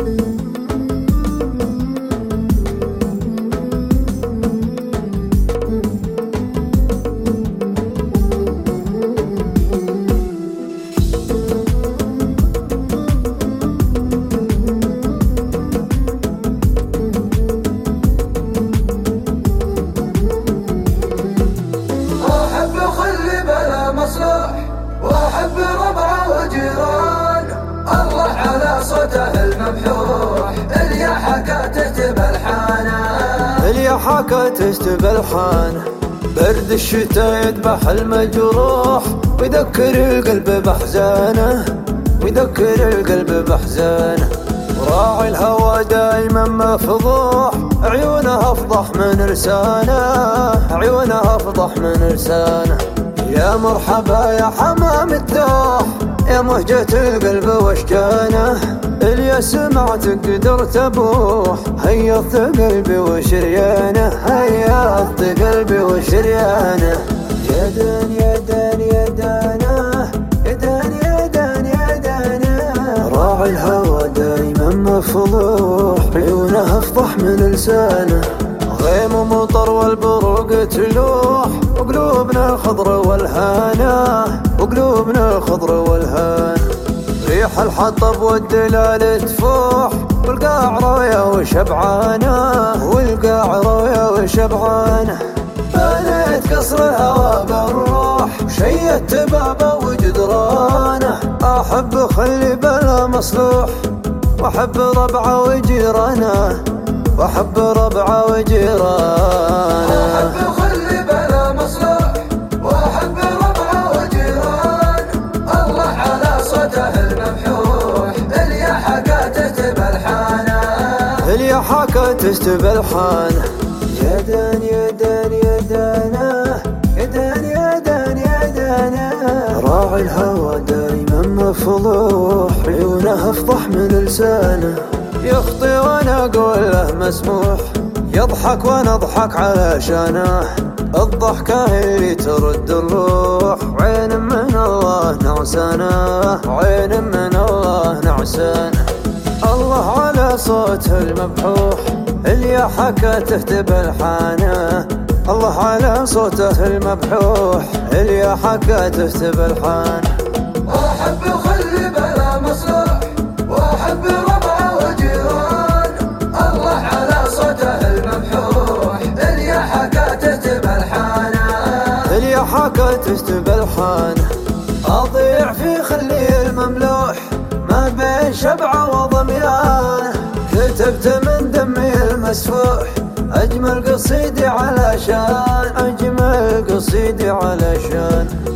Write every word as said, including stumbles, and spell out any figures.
واحب ربعه وجيران، الله على صوته الممحوح، اللي حكاته بالحانه اللي حكاته بالحانه. برد الشتاء يذبح المجروح، ويذكر القلب بأحزانه، ويذكر القلب بأحزانه. راعي الهوى دايما مفضوح، عيونه افضح من لسانه، عيونه افضح من لسانه. يا مرحبا يا حمام الدوح، يا مهجة القلب واشجانه، اللي سمعت قدرت ابوح. هيضت قلبي وشريانه، هيضت قلبي وشريانه. يا دان يا دان يا دانه، يا دان يا دان يا دانه. راعي الهوى دايما مفضوح، عيونه افضح من لسانه. غيم ومطر والبروق تلوح، وقلوبنا خضر والهانة، وقلوبنا خضر والهانة. ريح الحطب والدلال تفوح، والقاع راية وشبعانة، والقاع راية وشبعانة. بنيت قصر الهوى بالروح، شيدت بابه وجدرانه. أحب خلي بلا مصلوح، وأحب ربعه وجيرانه، وأحب ربعه وجيرانه. أحب خلي بلا مصلوح، وأحب ربعه وجيرانه. الله على صوته الممحوح، اللي حكاته بالحانه، اللي حكاته بالحانه. يا دان يا دان يا دانه، يا دان يا دان يا دانه. راعي الهوى دايما مفضوح، عيونه افضح من لسانه. يخطي وانا اقول له مسموح، يضحك وانا اضحك علشانه. الضحكة اللي ترد الروح، عين من الله نعسانه، عين من الله نعسانه. الله على صوته المبحوح، اللي حكاته بالحانه. الله على صوته المبحوح، اللي حكاته بالحانه. أحب خلي بلا مصلوح، وأحب ربعه وجيران. الله على صوته الممحوح، اللي حكاته بالحانه، اللي حكاته بالحانه. أضيع في خلي المملوح، ما بين شبعه وضميانه. كتبت من دمي المسفوح، أجمل قصيدي علشان، أجمل قصيدي علشان.